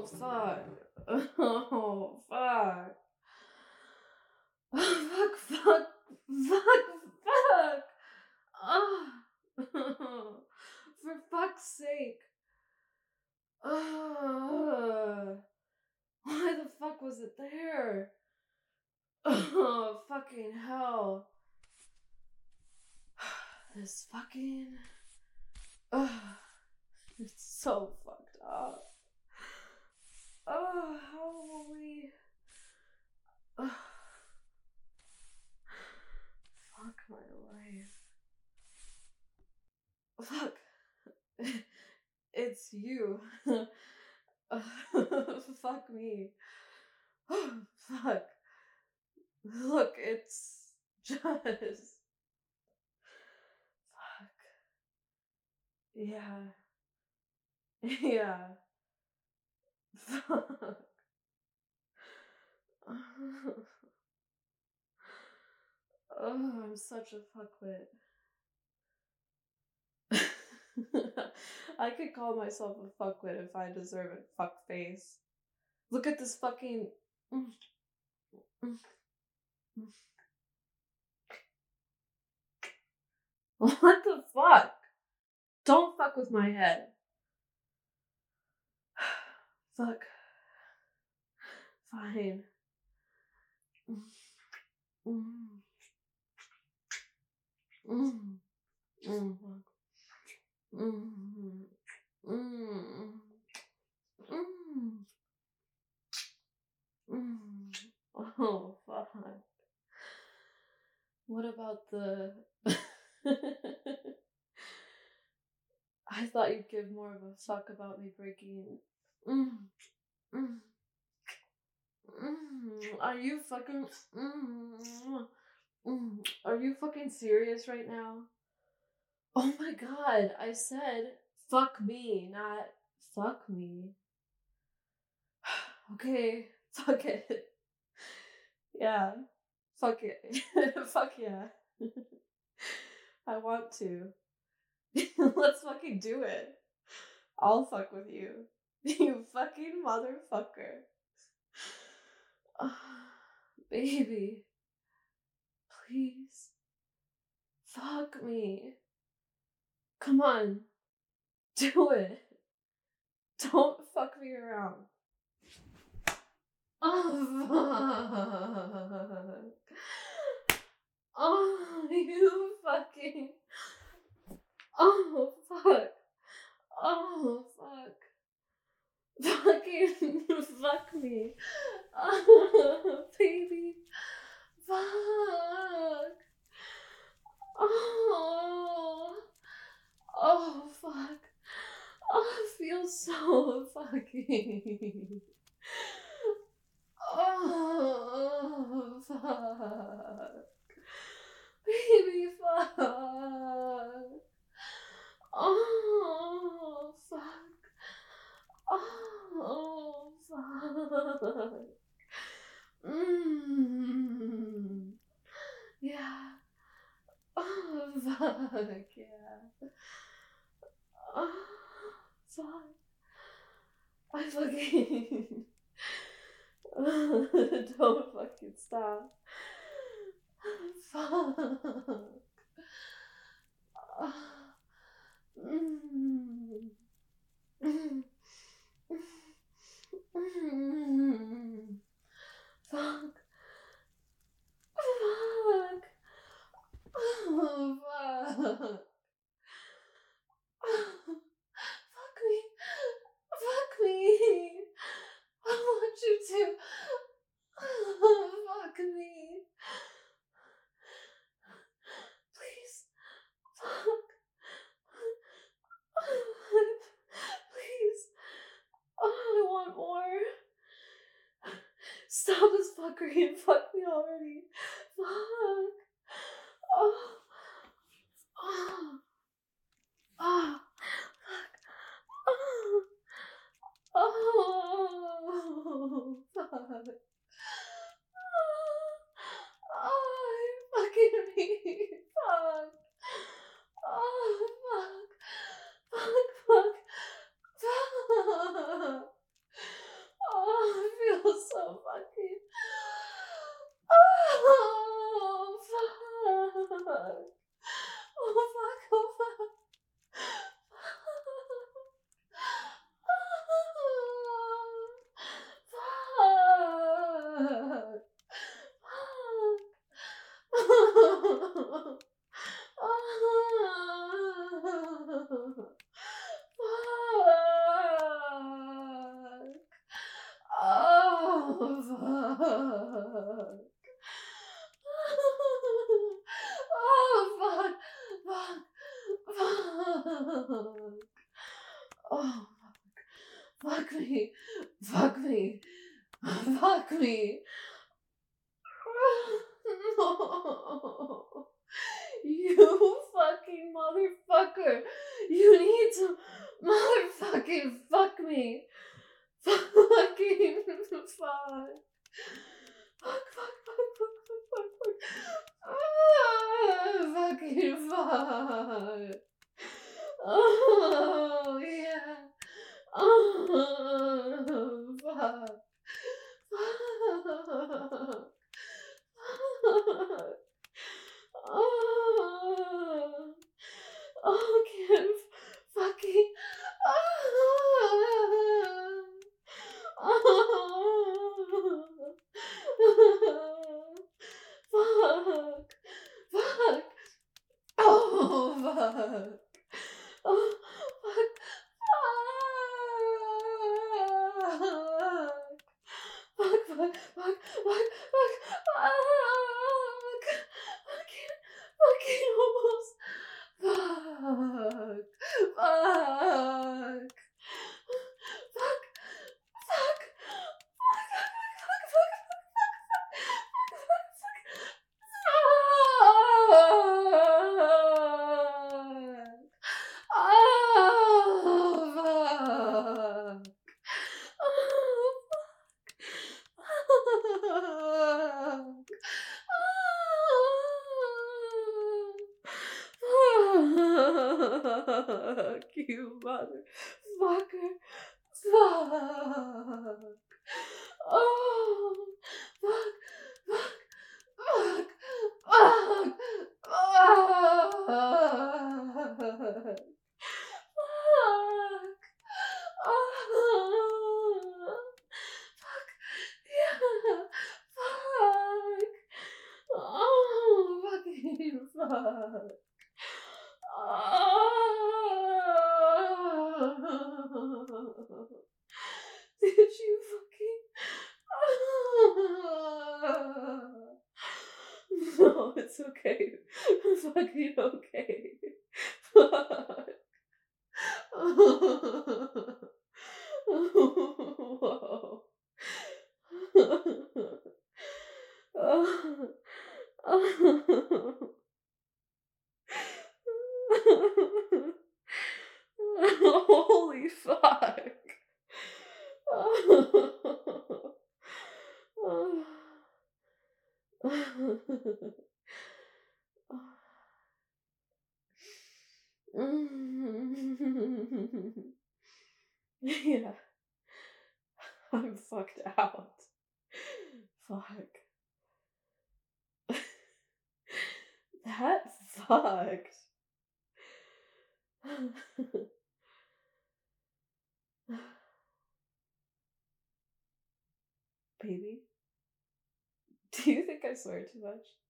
fuck. Oh, fuck. Oh, fuck. Oh. For fuck's sake. Why the fuck was it there? Oh, fucking hell. This fucking... it's so fucked up. How will we... fuck my life. Fuck. It's you. Fuck me. Fuck. Look, it's just... Fuck. Yeah. Yeah. Fuck. Oh, I'm such a fuckwit. I could call myself a fuckwit if I deserve it. Fuck face. Look at this fucking... What the fuck? Don't fuck with my head. Fuck. Fine. Oh, fuck. What about the... I thought you'd give more of a fuck about me breaking... Are you fucking... Are you fucking serious right now? Oh my god, I said fuck me, not fuck me. Okay, fuck it. Yeah, fuck it. Fuck yeah. I want to. Let's fucking do it. I'll fuck with you. You fucking motherfucker. Baby. Please. Fuck me. Come on. Do it. Don't fuck me around. Oh, fuck. Oh, you fucking... Oh, fuck. Oh, fuck. Fucking fuck me. Oh, baby. Fuck. Oh. Oh, fuck. Oh, it feels so fucking... Oh, fuck. Baby, fuck. Oh, fuck. Oh, fuck. Yeah. Oh, fuck, yeah. Oh, fuck. I fucking... Don't fucking stop. Fuck. Fuck. Fuck. Oh, fuck. Fuck me. Fuck me. I want you to. Fuck me. Please. Fuck. Please. Oh, I want more. Stop this fuckery and fuck me already. Fuck. Oh. Oh. Oh. Fuck. Oh. Oh. Fuck. Oh, you're fucking me. Fuck. Oh, fuck. Fuck. Fuck. Oh, fuck me. Fuck me. Fuck me. No. You fucking motherfucker. You need to motherfucking fuck me. Fucking fuck. Fuck, fuck, fuck, fuck, fuck, fuck, fuck. Fucking fuck. Oh, yeah. Oh, fuck. Fuck. Oh, oh, Kim, fucking, fuck, fuck, oh, fuck, oh, fuck, fuck, fuck, fuck, fuck, fuck, fuck, fucking, fucking almost, fuck, fuck, fuck, fuck, Fuck you, motherfucker. Fuck. Oh, fuck, fuck, fuck, fuck, fuck. Fuck. Oh, fuck. Yeah. Fuck. Oh, fucking fuck. Oh. Did you fucking? No, it's okay. I'm fucking okay. Fuck. Whoa. Holy fuck. Yeah, I'm fucked out. Fuck. That fucked. Baby, do you think I swear too much?